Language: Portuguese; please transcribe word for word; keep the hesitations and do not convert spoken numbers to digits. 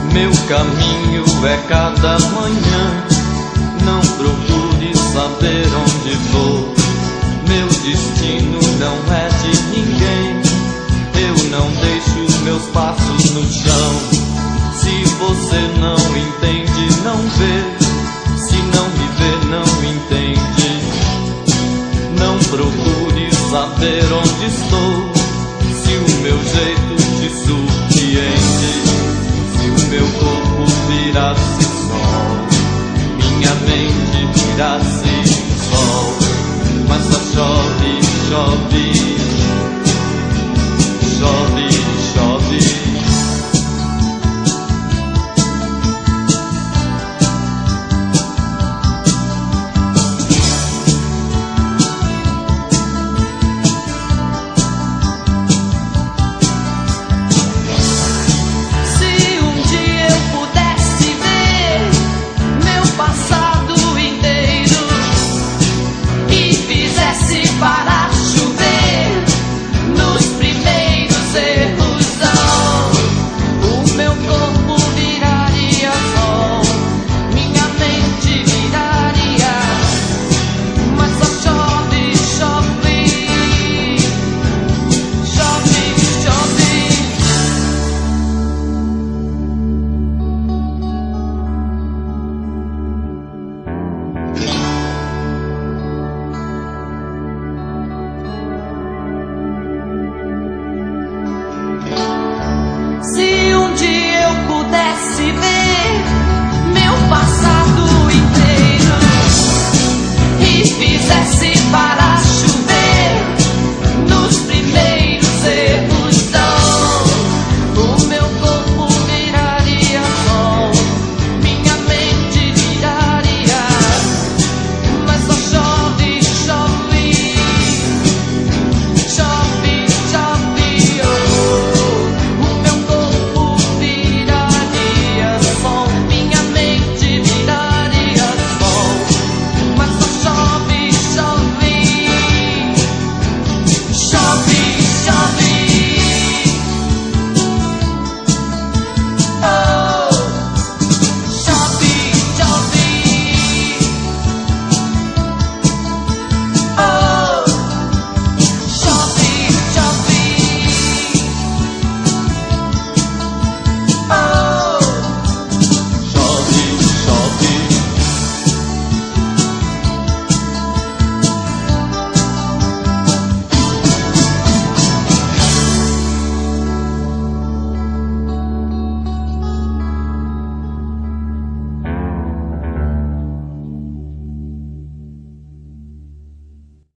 Meu caminho é cada manhã. Não procure saber onde vou. Meu destino não é de ninguém. Eu não deixo meus passos no chão. Se você não entende, não vê. Se não me vê, não entende. Não procure saber onde estou. Se o meu jeito te surpreende, se o meu corpo virasse sol, minha mente virasse sol, mas só chove, chove